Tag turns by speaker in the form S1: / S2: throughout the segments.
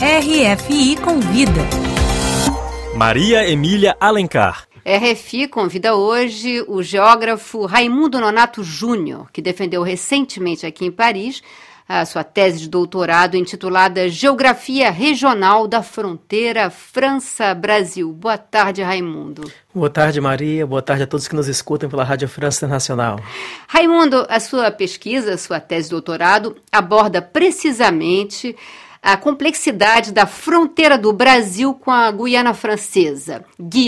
S1: RFI Convida.
S2: Maria Emília Alencar.
S3: RFI convida hoje o geógrafo Raimundo Nonato Júnior, que defendeu recentemente aqui em Paris a sua tese de doutorado intitulada Geografia Regional da Fronteira França-Brasil. Boa tarde, Raimundo.
S4: Boa tarde, Maria. Boa tarde a todos que nos escutam pela Rádio França Internacional.
S3: Raimundo, a sua pesquisa, a sua tese de doutorado, aborda precisamente a complexidade da fronteira do Brasil com a Guiana Francesa,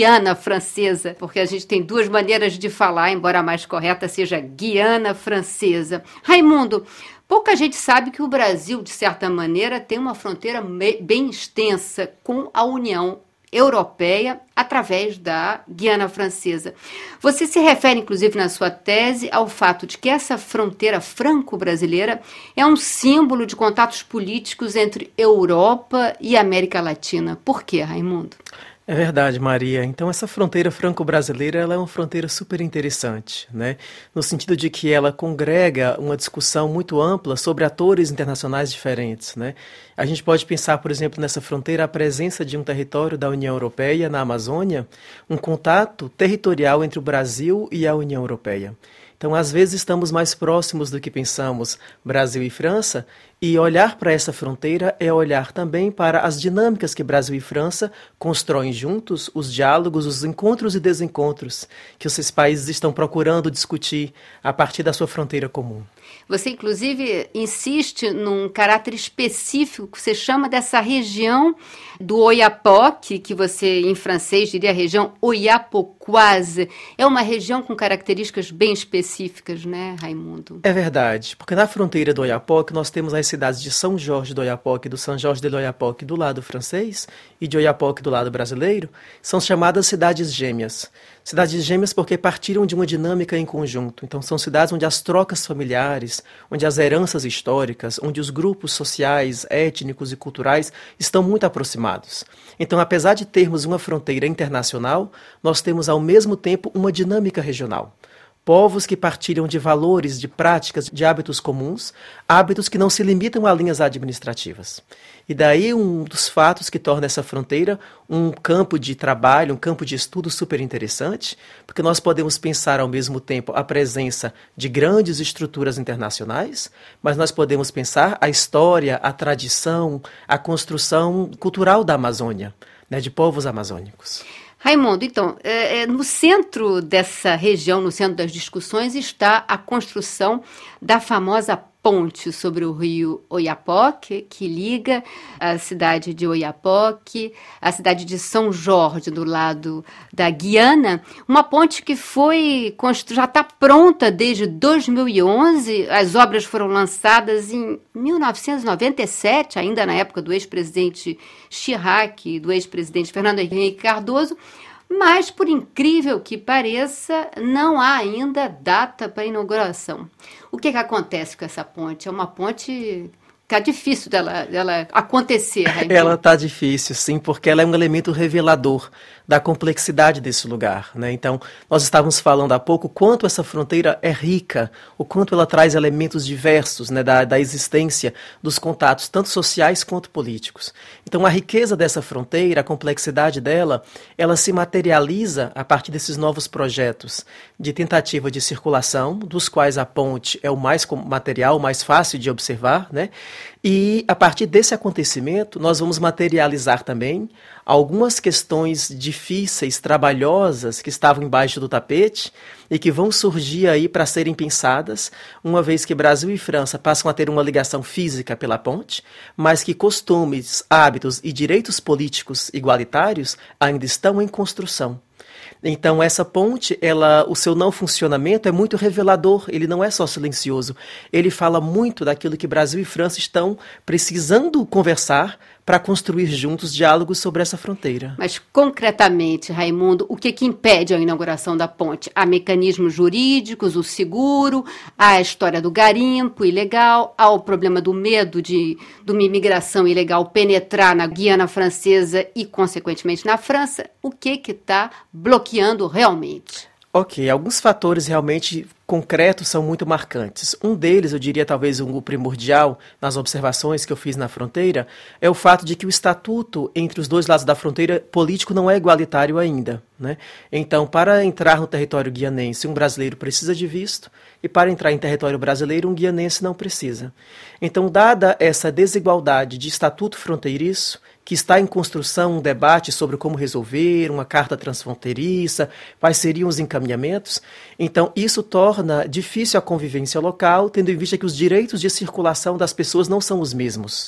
S3: porque a gente tem duas maneiras de falar, embora a mais correta seja Guiana Francesa. Raimundo, pouca gente sabe que o Brasil, de certa maneira, tem uma fronteira bem extensa com a União Europeia através da Guiana Francesa. Você se refere, inclusive, na sua tese, ao fato de que essa fronteira franco-brasileira é um símbolo de contatos políticos entre Europa e América Latina. Por quê, Raimundo?
S4: É verdade, Maria. Então, essa fronteira franco-brasileira ela é uma fronteira super interessante, né? No sentido de que ela congrega uma discussão muito ampla sobre atores internacionais diferentes, né? A gente pode pensar, por exemplo, nessa fronteira a presença de um território da União Europeia na Amazônia, um contato territorial entre o Brasil e a União Europeia. Então, às vezes, estamos mais próximos do que pensamos, Brasil e França, e olhar para essa fronteira é olhar também para as dinâmicas que Brasil e França constroem juntos, os diálogos, os encontros e desencontros que esses países estão procurando discutir a partir da sua fronteira comum.
S3: Você, inclusive, insiste num caráter específico que você chama dessa região do Oiapoque, que você, em francês, diria a região oiapoquoise. É uma região com características bem específicas, né, Raimundo?
S4: É verdade, porque na fronteira do Oiapoque nós temos as cidades de São Jorge do Oiapoque e do São Jorge do Oiapoque do lado francês e de Oiapoque do lado brasileiro, são chamadas cidades gêmeas. Cidades gêmeas porque partiram de uma dinâmica em conjunto. Então, são cidades onde as trocas familiares, onde as heranças históricas, onde os grupos sociais, étnicos e culturais estão muito aproximados. Então, apesar de termos uma fronteira internacional, nós temos ao mesmo tempo uma dinâmica regional. Povos que partilham de valores, de práticas, de hábitos comuns, hábitos que não se limitam a linhas administrativas. E daí um dos fatos que torna essa fronteira um campo de trabalho, um campo de estudo super interessante, porque nós podemos pensar ao mesmo tempo a presença de grandes estruturas internacionais, mas nós podemos pensar a história, a tradição, a construção cultural da Amazônia, né, de povos amazônicos.
S3: Raimundo, então, no centro dessa região, no centro das discussões, está a construção da famosa ponte sobre o rio Oiapoque, que liga a cidade de Oiapoque à cidade de São Jorge, do lado da Guiana. Uma ponte que já está pronta desde 2011. As obras foram lançadas em 1997, ainda na época do ex-presidente Chirac e do ex-presidente Fernando Henrique Cardoso. Mas, por incrível que pareça, não há ainda data para a inauguração. O que acontece com essa ponte? É uma ponte... Está difícil dela acontecer, Raimundo.
S4: Ela está difícil, sim, porque ela é um elemento revelador da complexidade desse lugar, né? Então, nós estávamos falando há pouco o quanto essa fronteira é rica, o quanto ela traz elementos diversos, né, da existência dos contatos, tanto sociais quanto políticos. Então, a riqueza dessa fronteira, a complexidade dela, ela se materializa a partir desses novos projetos de tentativa de circulação, dos quais a ponte é o mais material, o mais fácil de observar, né? E, a partir desse acontecimento, nós vamos materializar também algumas questões difíceis, trabalhosas, que estavam embaixo do tapete e que vão surgir aí para serem pensadas, uma vez que Brasil e França passam a ter uma ligação física pela ponte, mas que costumes, hábitos e direitos políticos igualitários ainda estão em construção. Então, essa ponte, o seu não funcionamento é muito revelador, ele não é só silencioso. Ele fala muito daquilo que Brasil e França estão precisando conversar para construir juntos diálogos sobre essa fronteira.
S3: Mas, concretamente, Raimundo, o que impede a inauguração da ponte? Há mecanismos jurídicos, o seguro, há a história do garimpo ilegal, há o problema do medo de uma imigração ilegal penetrar na Guiana Francesa e, consequentemente, na França. O que está bloqueando realmente?
S4: Ok, alguns fatores realmente concretos são muito marcantes. Um deles, eu diria talvez o primordial nas observações que eu fiz na fronteira, é o fato de que o estatuto entre os dois lados da fronteira político não é igualitário ainda, né? Então, para entrar no território guianense, um brasileiro precisa de visto, e para entrar em território brasileiro, um guianense não precisa. Então, dada essa desigualdade de estatuto fronteiriço, que está em construção um debate sobre como resolver, uma carta transfronteiriça, quais seriam os encaminhamentos. Então, isso torna difícil a convivência local, tendo em vista que os direitos de circulação das pessoas não são os mesmos.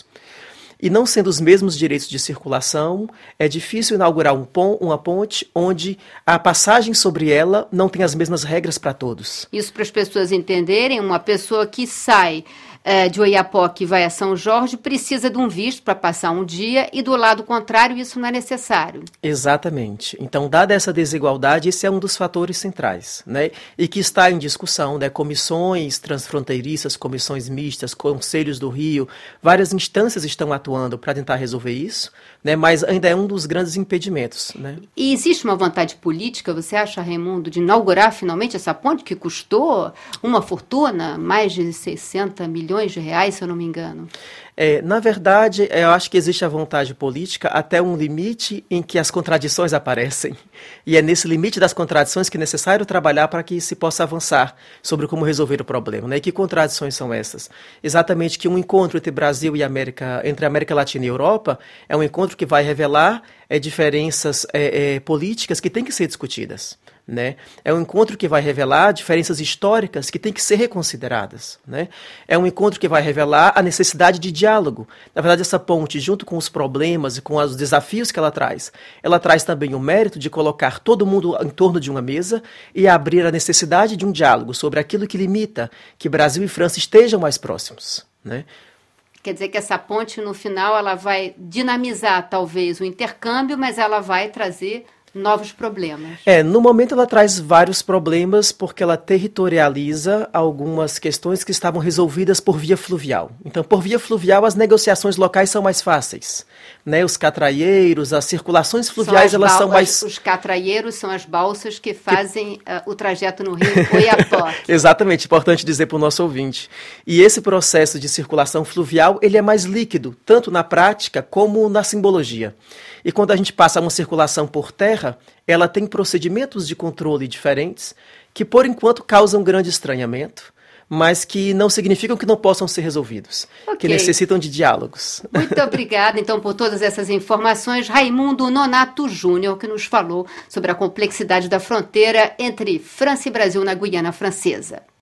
S4: E não sendo os mesmos direitos de circulação, é difícil inaugurar uma ponte onde a passagem sobre ela não tem as mesmas regras para todos.
S3: Isso para as pessoas entenderem, uma pessoa que sai de Oiapoque e vai a São Jorge precisa de um visto para passar um dia e do lado contrário isso não é necessário.
S4: Exatamente. Então, dada essa desigualdade, esse é um dos fatores centrais, né? E que está em discussão, né? Comissões transfronteiriças, comissões mistas, conselhos do Rio, várias instâncias estão atuando para tentar resolver isso, né? Mas ainda é um dos grandes impedimentos, né?
S3: E existe uma vontade política, você acha, Raimundo, de inaugurar finalmente essa ponte que custou uma fortuna, mais de 60 milhões de reais, se eu não me engano?
S4: Na verdade, eu acho que existe a vontade política até um limite em que as contradições aparecem. E é nesse limite das contradições que é necessário trabalhar para que se possa avançar sobre como resolver o problema, né? E que contradições são essas? Exatamente que um encontro entre Brasil e entre América Latina e Europa é um encontro que vai revelar diferenças políticas que têm que ser discutidas, né? É um encontro que vai revelar diferenças históricas que têm que ser reconsideradas, né? É um encontro que vai revelar a necessidade de diálogo. Na verdade, essa ponte, junto com os problemas e com os desafios que ela traz também o mérito de colocar todo mundo em torno de uma mesa e abrir a necessidade de um diálogo sobre aquilo que limita que Brasil e França estejam mais próximos, né?
S3: Quer dizer que essa ponte, no final, ela vai dinamizar, talvez, o intercâmbio, mas ela vai trazer novos problemas.
S4: No momento ela traz vários problemas porque ela territorializa algumas questões que estavam resolvidas por via fluvial. Então, por via fluvial, as negociações locais são mais fáceis, né? Os catraieiros, as circulações fluviais, elas são mais...
S3: Os catraieiros são as balsas que fazem o trajeto no Rio Oiapoque.
S4: Exatamente, importante dizer para o nosso ouvinte. E esse processo de circulação fluvial, ele é mais líquido, tanto na prática como na simbologia. E quando a gente passa a uma circulação por terra, ela tem procedimentos de controle diferentes que, por enquanto, causam grande estranhamento, mas que não significam que não possam ser resolvidos, que necessitam de diálogos.
S3: Muito obrigada, então, por todas essas informações. Raimundo Nonato Júnior, que nos falou sobre a complexidade da fronteira entre França e Brasil na Guiana Francesa.